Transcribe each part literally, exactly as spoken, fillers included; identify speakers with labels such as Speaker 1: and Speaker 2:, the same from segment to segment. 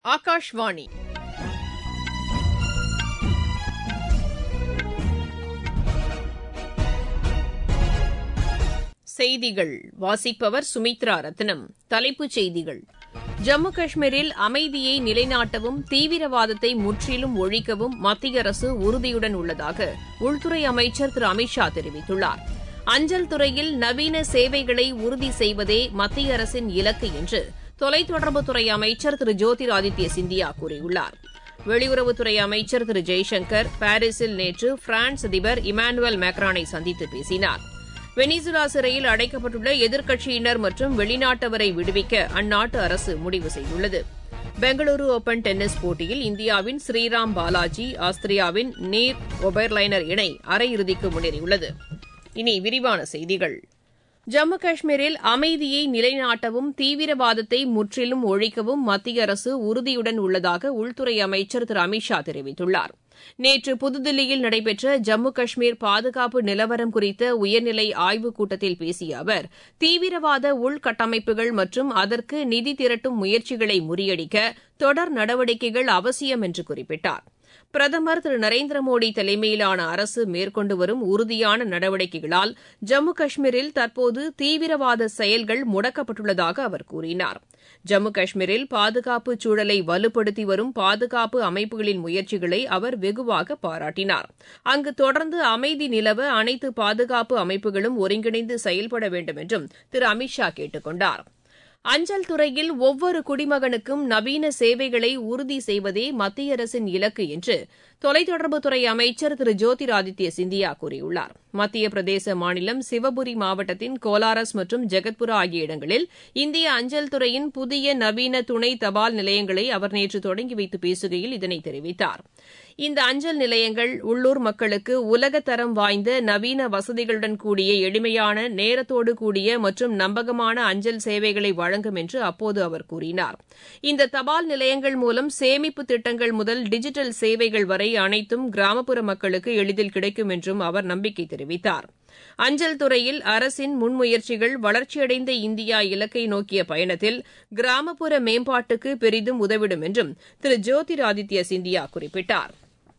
Speaker 1: ஆகாஷ்வாணி செய்திகள் வாசிப்பவர் சுமித்ரா ரத்னம். தலைப்புச் செய்திகள்: ஜம்மு காஷ்மீரில் அமைதியை நிலைநாட்டவும் தீவிரவாதத்தை முற்றிலும் ஒழிக்கவும் மத்திய அரசு உறுதியுடன் உள்ளதாக உள்துறை அமைச்சர் திரு அமித் ஷா தெரிவித்துள்ளார். அஞ்சல் துறையில் நவீன சேவைகளை உறுதி செய்வதே மத்திய அரசின் இலக்கு என்று தொலைத்தொடர்புத்துறை அமைச்சர் திரு ஜோதிராதித்ய சிந்தியா கூறியுள்ளார். வெளியுறவுத்துறை அமைச்சர் திரு ஜெய்சங்கர் பாரீஸில் நேற்று பிரான்ஸ் அதிபர் இமானுவேல் மேக்ரானை சந்தித்து பேசினார். வெனிசுலா சிறையில் அடைக்கப்பட்டுள்ள எதிர்க்கட்சியினர் மற்றும் வெளிநாட்டவரை விடுவிக்க அந்நாட்டு அரசு முடிவு செய்துள்ளது. பெங்களூரு ஒபன் டென்னிஸ் போட்டியில் இந்தியாவின் ஸ்ரீராம் பாலாஜி ஆஸ்திரியாவின் நீர் ஒபெர்லைனர் இணை அரையிறுதிக்கு முன்னேறியுள்ளது. இனி விரிவான செய்திகள். ஜம்மு காஷ்மீரில் அமைதியை நிலைநாட்டவும் தீவிரவாதத்தை முற்றிலும் ஒழிக்கவும் மத்திய அரசு உறுதியுடன் உள்ளதாக உள்துறை அமைச்சர் திரு அமித் ஷா தெரிவித்துள்ளார். நேற்று புதுதில்லியில் நடைபெற்ற ஜம்மு காஷ்மீர் பாதுகாப்பு நிலவரம் குறித்த உயர்நிலை ஆய்வுக் கூட்டத்தில் பேசிய அவர், தீவிரவாத உள்கட்டமைப்புகள் மற்றும் அதற்கு நிதி திரட்டும் முயற்சிகளை முறியடிக்க தொடர் நடவடிக்கைகள் அவசியம் என்று குறிப்பிட்டார். பிரதமர் திரு நரேந்திர மோடி தலைமையிலான அரசு மேற்கொண்டு வரும் உறுதியான நடவடிக்கைகளால் ஜம்மு காஷ்மீரில் தற்போது தீவிரவாத செயல்கள் முடக்கப்பட்டுள்ளதாக அவர் கூறினார். ஜம்மு காஷ்மீரில் பாதுகாப்பு சூழலை வலுப்படுத்தி வரும் பாதுகாப்பு அமைப்புகளின் முயற்சிகளை அவர் வெகுவாக பாராட்டினார். அங்கு தொடர்ந்து அமைதி நிலவ அனைத்து பாதுகாப்பு அமைப்புகளும் ஒருங்கிணைந்து செயல்பட வேண்டும் என்றும் திரு அமித் ஷா கேட்டுக் கொண்டார். அஞ்சல் துறையில் ஒவ்வொரு குடிமகனுக்கும் நவீன சேவைகளை உறுதி செய்வதே மத்திய அரசின் இலக்கு என்று தொலைத்தொடர்புத்துறை அமைச்சர் திரு ஜோதிராதித்ய சிந்தியா கூறியுள்ளார். மத்திய பிரதேச மாநிலம் சிவபுரி மாவட்டத்தின் கோலாரஸ் மற்றும் ஜெகத்புரா ஆகிய இடங்களில் இந்திய அஞ்சல் துறையின் புதிய நவீன துணை தபால் நிலையங்களை அவர் நேற்று தொடங்கி வைத்து பேசுகையில் இதனை தெரிவித்தார். இந்த அஞ்சல் நிலையங்கள் உள்ளூர் மக்களுக்கு உலகத்தரம் வாய்ந்த நவீன வசதிகளுடன் கூடிய எளிமையான, நேரத்தோடு கூடிய மற்றும் நம்பகமான அஞ்சல் சேவைகளை வழங்கும் என்று அப்போது அவர் கூறினார். இந்த தபால் நிலையங்கள் மூலம் சேமிப்பு திட்டங்கள் முதல் டிஜிட்டல் சேவைகள் வரை அனைத்தும் கிராமப்புற மக்களுக்கு எளிதில் கிடைக்கும் என்றும் அவர் நம்பிக்கை தெரிவித்தார். அஞ்சல் துறையில் அரசின் முன்முயற்சிகள் வளர்ச்சியடைந்த இந்தியா இலக்கை நோக்கிய பயணத்தில் கிராமப்புற மேம்பாட்டுக்கு பெரிதும் உதவிடும் என்றும் திரு ஜோதிராதித்ய சிந்தியா குறிப்பிட்டார்.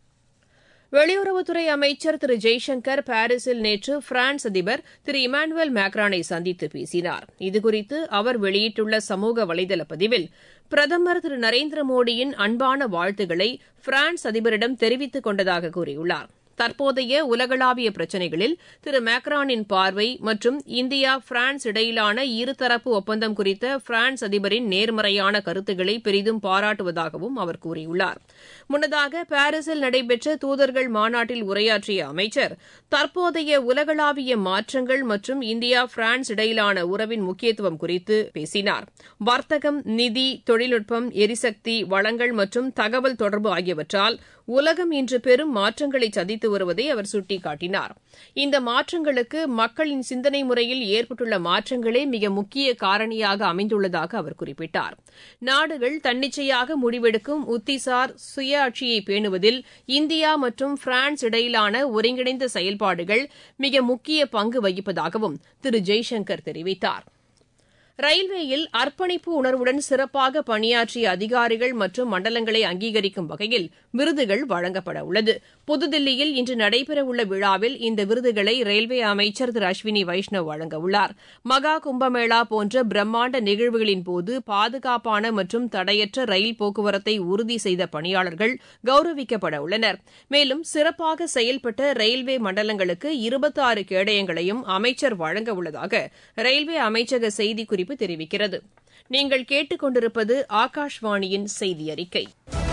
Speaker 1: வெளியுறவுத்துறை அமைச்சர் திரு ஜெய்சங்கர் பாரீஸில் நேற்று பிரான்ஸ் அதிபர் திரு இமானுவேல் மேக்ரானை சந்தித்து பேசினார். இதுகுறித்து அவர் வெளியிட்டுள்ள சமூக வலைதள பதிவில், பிரதமர் திரு நரேந்திர மோடியின் அன்பான வாழ்த்துக்களை பிரான்ஸ் அதிபரிடம் தெரிவித்துக் கொண்டதாக கூறியுள்ளார். தற்போதைய உலகளாவிய பிரச்சினைகளில் திரு மேக்ரானின் பார்வை மற்றும் இந்தியா பிரான்ஸ் இடையிலான இருதரப்பு ஒப்பந்தம் குறித்த பிரான்ஸ் அதிபரின் நேர்மறையான கருத்துக்களை பெரிதும் பாராட்டுவதாகவும் அவர் கூறியுள்ளார். முன்னதாக பாரீஸில் நடைபெற்ற தூதர்கள் மாநாட்டில் உரையாற்றிய அமைச்சர், தற்போதைய உலகளாவிய மாற்றங்கள் மற்றும் இந்தியா பிரான்ஸ் இடையிலான உறவின் முக்கியத்துவம் குறித்து பேசினார். வர்த்தகம், நிதி, தொழில்நுட்பம், எரிசக்தி, வளங்கள் மற்றும் தகவல் தொடர்பு ஆகியவற்றால் உலகம் இன்று பெரும் மாற்றங்களை சந்தித்து வருவதை அவர் சுட்டிக்காட்டினார். இந்த மாற்றங்களுக்கு மக்களின் சிந்தனை முறையில் ஏற்பட்டுள்ள மாற்றங்களே மிக முக்கிய காரணியாக அமைந்துள்ளதாக அவர் குறிப்பிட்டார். நாடுகள் தன்னிச்சையாக முடிவெடுக்கும் உத்திசார் சுயாட்சியை பேணுவதில் இந்தியா மற்றும் பிரான்ஸ் இடையிலான ஒருங்கிணைந்த செயல்பாடுகள் மிக முக்கிய பங்கு வகிப்பதாகவும் திரு ஜெய்சங்கர் தெரிவித்தார். ரயில்வேயில் அர்ப்பணிப்பு உணர்வுடன் சிறப்பாக பணியாற்றிய அதிகாரிகள் மற்றும் மண்டலங்களை அங்கீகரிக்கும் வகையில் விருதுகள் வழங்கப்பட உள்ளது. புதுதில்லியில் இன்று நடைபெறவுள்ள விழாவில் இந்த விருதுகளை ரயில்வே அமைச்சர் திரு அஸ்வினி வைஷ்ணவ் வழங்கவுள்ளார். மகா கும்பமேளா போன்ற பிரம்மாண்ட நிகழ்வுகளின் போது பாதுகாப்பான மற்றும் தடையற்ற ரயில் போக்குவரத்தை உறுதி செய்த பணியாளர்கள் கௌரவிக்கப்பட உள்ளனர். மேலும் சிறப்பாக செயல்பட்ட ரயில்வே மண்டலங்களுக்கு இருபத்தாறு கேடயங்களையும் அமைச்சர் வழங்கவுள்ளதாக ரயில்வே அமைச்சக செய்திக்குறிப்பு தெரிவிக்கிறது. நீங்கள் கேட்டுக் கொண்டிருப்பது ஆகாஷ்வாணியின் செய்தி அறிக்கை.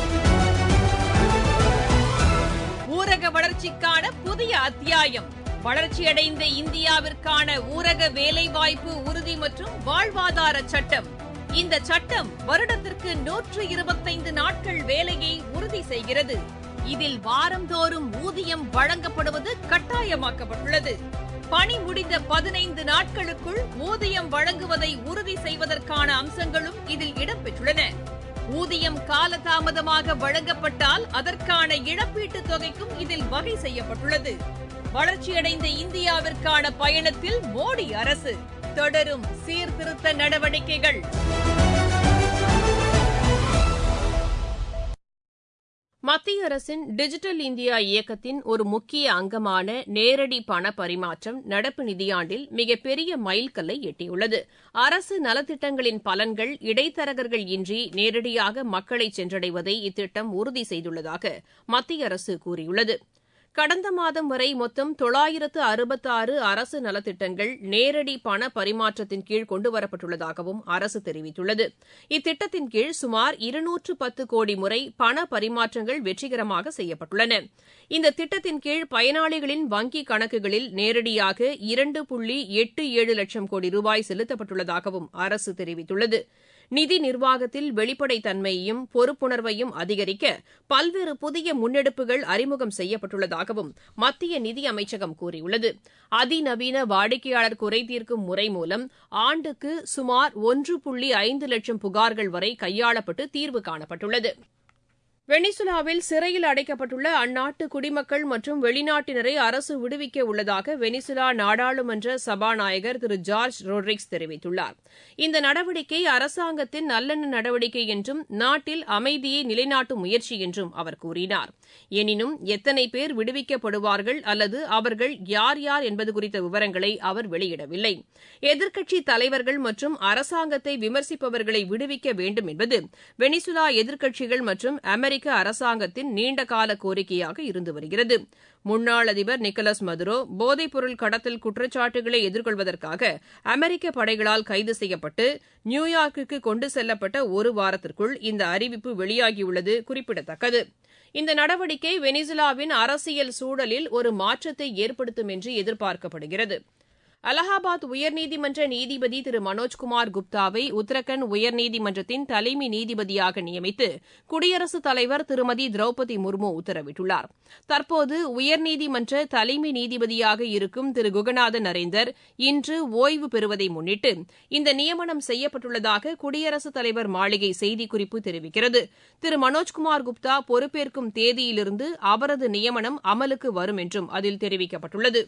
Speaker 1: ஊரக வளர்ச்சிக்கான புதிய அத்தியாயம். வளர்ச்சியடைந்த இந்தியாவிற்கான ஊரக வேலைவாய்ப்பு உறுதி மற்றும் வாழ்வாதார சட்டம். இந்த சட்டம் வருடத்திற்கு நூற்று இருபத்தைந்து நாட்கள் வேலையை உறுதி செய்கிறது. இதில் வாரந்தோறும் ஊதியம் வழங்கப்படுவது கட்டாயமாக்கப்பட்டுள்ளது. பணி முடிந்த பதினைந்து நாட்களுக்குள் ஊதியம் வழங்குவதை உறுதி செய்வதற்கான அம்சங்களும் இதில் இடம்பெற்றுள்ளன. ஊதியம் காலதாமதமாக வழங்கப்பட்டால் அதற்கான இழப்பீட்டுத் தொகைக்கும் இதில் வகை செய்யப்பட்டுள்ளது. வளர்ச்சியடைந்த இந்தியாவிற்கான பயணத்தில் மோடி அரசு தொடரும் சீர்திருத்த நடவடிக்கைகள். மத்திய அரசின் டிஜிட்டல் இந்தியா இயக்கத்தின் ஒரு முக்கிய அங்கமான நேரடி பண பரிமாற்றம் நடப்பு நிதியாண்டில் மிகப்பெரிய மைல்கல்லை எட்டியுள்ளது. அரசு நலத்திட்டங்களின் பலன்கள் இடைத்தரகர்கள் இன்றி நேரடியாக மக்களை சென்றடைவதை இத்திட்டம் உறுதி செய்துள்ளதாக மத்திய அரசு கூறியுள்ளது. கடந்த மாதம் வரை மொத்தம் தொள்ளாயிரத்து அறுபத்தாறு அரசு நலத்திட்டங்கள் நேரடி பண பரிமாற்றத்தின் கீழ் கொண்டுவரப்பட்டுள்ளதாகவும் அரசு தெரிவித்துள்ளது. இத்திட்டத்தின் கீழ் சுமார் இருநூற்று பத்து கோடி முறை பண பரிமாற்றங்கள் வெற்றிகரமாக செய்யப்பட்டுள்ளன. இந்த திட்டத்தின் கீழ் பயனாளிகளின் வங்கிக் கணக்குகளில் நேரடியாக இரண்டு புள்ளி எட்டு ஏழு லட்சம் கோடி ரூபாய் செலுத்தப்பட்டுள்ளதாகவும் அரசு தெரிவித்துள்ளது. நிதி நிர்வாகத்தில் வெளிப்படைத்தன்மையையும் பொறுப்புணர்வையும் அதிகரிக்க பல்வேறு புதிய முன்னெடுப்புகள் அறிமுகம் செய்யப்பட்டுள்ளதாகவும் மத்திய நிதி அமைச்சகம் கூறியுள்ளது. அதிநவீன வாடிக்கையாளர் குறைதீர்க்கும் முறை மூலம் ஆண்டுக்கு சுமார் ஒன்று புள்ளி ஐந்து லட்சம் புகார்கள் வரை கையாளப்பட்டு தீர்வு காணப்பட்டுள்ளது. வெனிசுலாவில் சிறையில் அடைக்கப்பட்டுள்ள அந்நாட்டு குடிமக்கள் மற்றும் வெளிநாட்டினரை அரசு விடுவிக்க உள்ளதாக வெனிசுலா நாடாளுமன்ற சபாநாயகர் திரு ஜார்ஜ் ரோட்ரிக்ஸ் தெரிவித்துள்ளார். இந்த நடவடிக்கை அரசாங்கத்தின் நல்லெண்ண நடவடிக்கை என்றும் நாட்டில் அமைதியை நிலைநாட்டும் முயற்சி என்றும் அவர் கூறினார். எனினும் எத்தனை பேர் விடுவிக்கப்படுவார்கள் அல்லது அவர்கள் யார் யார் என்பது குறித்த விவரங்களை அவர் வெளியிடவில்லை. எதிர்க்கட்சித் தலைவர்கள் மற்றும் அரசாங்கத்தை விமர்சிப்பவர்களை விடுவிக்க வேண்டும் என்பது வெனிசுலா எதிர்க்கட்சிகள் மற்றும் அமெரிக்க அரசாங்கத்தின் நீண்டகால கோரிக்கையாக இருந்து வருகிறது. முன்னாள் அதிபர் நிக்கோலஸ் மதுரோ போதைப்பொருள் கடத்தல் குற்றச்சாட்டுகளை எதிர்கொள்வதற்காக அமெரிக்க படைகளால் கைது செய்யப்பட்டு நியூயார்க்குக்கு கொண்டு செல்லப்பட்ட ஒரு வாரத்திற்குள் இந்த அறிவிப்பு வெளியாகியுள்ளது குறிப்பிடத்தக்கது. இந்த நடவடிக்கை வெனிசுலாவின் அரசியல் சூழலில் ஒரு மாற்றத்தை ஏற்படுத்தும் என்று எதிர்பார்க்கப்படுகிறது. அலகாபாத் உயர்நீதிமன்ற நீதிபதி திரு மனோஜ்குமார் குப்தாவை உத்தரகண்ட் உயர்நீதிமன்றத்தின் தலைமை நீதிபதியாக நியமித்து குடியரசுத் தலைவர் திருமதி திரௌபதி முர்மு உத்தரவிட்டுள்ளார். தற்போது உயர்நீதிமன்ற தலைமை நீதிபதியாக இருக்கும் திரு குகநாத நரேந்தர் இன்று ஓய்வு பெறுவதை முன்னிட்டு இந்த நியமனம் செய்யப்பட்டுள்ளதாக குடியரசுத் தலைவர் மாளிகை செய்திக்குறிப்பு தெரிவிக்கிறது. திரு மனோஜ்குமார் குப்தா பொறுப்பேற்கும் தேதியிலிருந்து அவரது நியமனம் அமலுக்கு வரும் என்றும் அதில் தெரிவிக்கப்பட்டுள்ளது.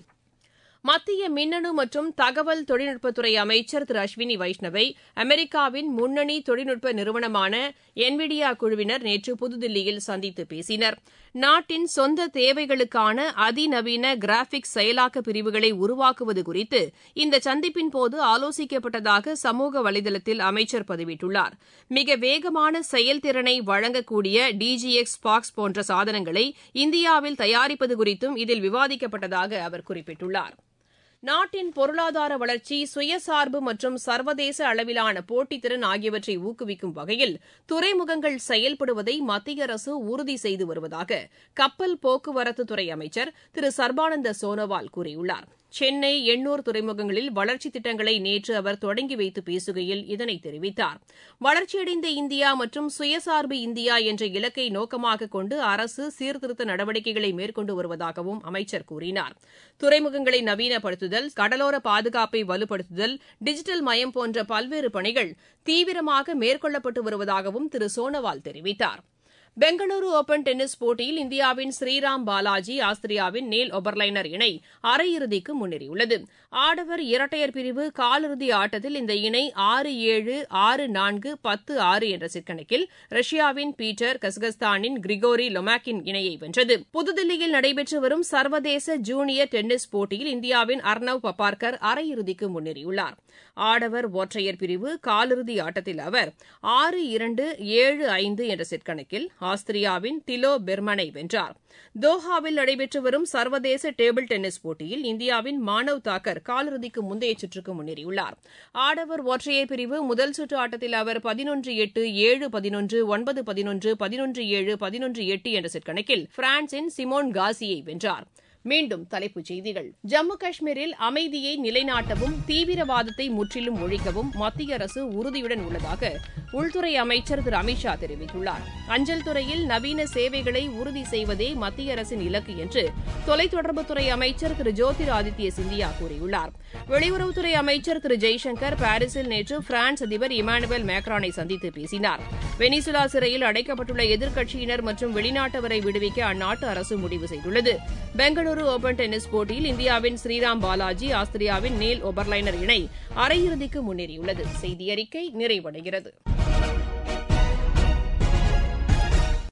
Speaker 1: மத்திய மின்னணு மற்றும் தகவல் தொழில்நுட்பத்துறை அமைச்சர் திரு அஸ்வினி வைஷ்ணவை அமெரிக்காவின் முன்னணி தொழில்நுட்ப நிறுவனமான என்விடியா குழுவினர் நேற்று புதுதில்லியில் சந்தித்து பேசினர். நாட்டின் சொந்த தேவைகளுக்கான அதிநவீன கிராபிக்ஸ் செயலாக்க பிரிவுகளை உருவாக்குவது குறித்து இந்த சந்திப்பின் போது ஆலோசிக்கப்பட்டதாக சமூக வலைதளத்தில் அமைச்சர் பதிவிட்டுள்ளார். மிக வேகமான செயல்திறனை வழங்கக்கூடிய டிஜிஎக்ஸ் ஸ்பார்க்ஸ் போன்ற சாதனங்களை இந்தியாவில் தயாரிப்பது குறித்தும் இதில் விவாதிக்கப்பட்டதாக அவர் குறிப்பிட்டுள்ளார். நாட்டின் பொருளாதார வளர்ச்சி, சுயசார்பு மற்றும் சர்வதேச அளவிலான போட்டித்திறன் ஆகியவற்றை ஊக்குவிக்கும் வகையில் துறைமுகங்கள் செயல்படுவதை மத்திய அரசு உறுதி செய்து வருவதாக கப்பல் போக்குவரத்துத்துறை அமைச்சர் திரு சர்பானந்த சோனோவால் கூறியுள்ளார். சென்னை, எண்ணூர் துறைமுகங்களில் வளர்ச்சித் திட்டங்களை நேற்று அவர் தொடங்கி வைத்து பேசுகையில் இதனை தெரிவித்தார். வளர்ச்சியடைந்த இந்தியா மற்றும் சுயசார்பு இந்தியா என்ற இலக்கை நோக்கமாக கொண்டு அரசு சீர்திருத்த நடவடிக்கைகளை மேற்கொண்டு வருவதாகவும் அமைச்சர் கூறினார். துறைமுகங்களை நவீனப்படுத்துதல், கடலோர பாதுகாப்பை வலுப்படுத்துதல், டிஜிட்டல் மயம் போன்ற பல்வேறு பணிகள் தீவிரமாக மேற்கொள்ளப்பட்டு வருவதாகவும் திரு சோனோவால் தெரிவித்தார். பெங்களூரு ஒபன் டென்னிஸ் போட்டியில் இந்தியாவின் ஸ்ரீராம் பாலாஜி, ஆஸ்திரியாவின் நீல் ஒபர்லைனர் இணை அரையிறுதிக்கு முன்னேறியுள்ளது. ஆடவர் இரட்டையர் பிரிவு காலிறுதி ஆட்டத்தில் இந்த இணை ஆறு ஏழு, ஆறு நான்கு, பத்து ஆறு என்ற செட் கணக்கில் ரஷ்யாவின் பீட்டர், கசகஸ்தானின் கிரிகோரி லொமாக்கின் இணையை வென்றது. புதுதில்லியில் நடைபெற்று வரும் சர்வதேச ஜூனியர் டென்னிஸ் போட்டியில் இந்தியாவின் அர்னவ் பப்பார்கர் அரையிறுதிக்கு முன்னேறியுள்ளார். ஆடவர் ஒற்றையர் பிரிவு காலிறுதி ஆட்டத்தில் அவர் ஆறு இரண்டு, ஏழு ஐந்து என்ற செட் கணக்கில் ஆஸ்திரியாவின் டிலோ பெர்மனை வென்றார். தோஹாவில் நடைபெற்று வரும் சர்வதேச டேபிள் டென்னிஸ் போட்டியில் இந்தியாவின் மானவ் தாக்கர் காலிறுதிக்கு முந்தைய சுற்றுக்கு முன்னேறியுள்ளார். ஆடவர் ஒற்றையர் பிரிவு முதல் சுற்று ஆட்டத்தில் அவர் பதினொன்று எட்டு, ஏழு பதினொன்று, ஒன்பது பதினொன்று, பதினொன்று ஏழு, பதினொன்று எட்டு என்ற செட் கணக்கில் பிரான்சின் சிமோன் காசியை வென்றார். மீண்டும் தலைப்புச் செய்திகள். ஜம்மு காஷ்மீரில் அமைதியை நிலைநாட்டவும் தீவிரவாதத்தை முற்றிலும் ஒழிக்கவும் மத்திய அரசு உறுதியுடன் உள்ளதாக உள்துறை அமைச்சர் திரு அமித் ஷா தெரிவித்துள்ளார். அஞ்சல் துறையில் நவீன சேவைகளை உறுதி செய்வதே மத்திய அரசின் இலக்கு என்று தொலைத்தொடர்புத்துறை அமைச்சர் திரு ஜோதிர் ஆதித்ய சிந்தியா கூறியுள்ளார். வெளியுறவுத்துறை அமைச்சர் திரு ஜெய்சங்கர் பாரிஸில் நேற்று பிரான்ஸ் அதிபர் இமானுவேல் மேக்ரானை சந்தித்து பேசினார். வெனிசுலா சிறையில் அடைக்கப்பட்டுள்ள எதிர்க்கட்சியினர் மற்றும் வெளிநாட்டவரை விடுவிக்க அந்நாட்டு அரசு முடிவு செய்துள்ளது. பெங்களூரு ஓபன் டென்னிஸ் போட்டியில் இந்தியாவின் ஸ்ரீராம் பாலாஜி, ஆஸ்திரியாவின் நீல் ஒபர்லைனர் இணை அரையிறுதிக்கு முன்னேறியுள்ளது. செய்தியறிக்கை நிறைவடைகிறது.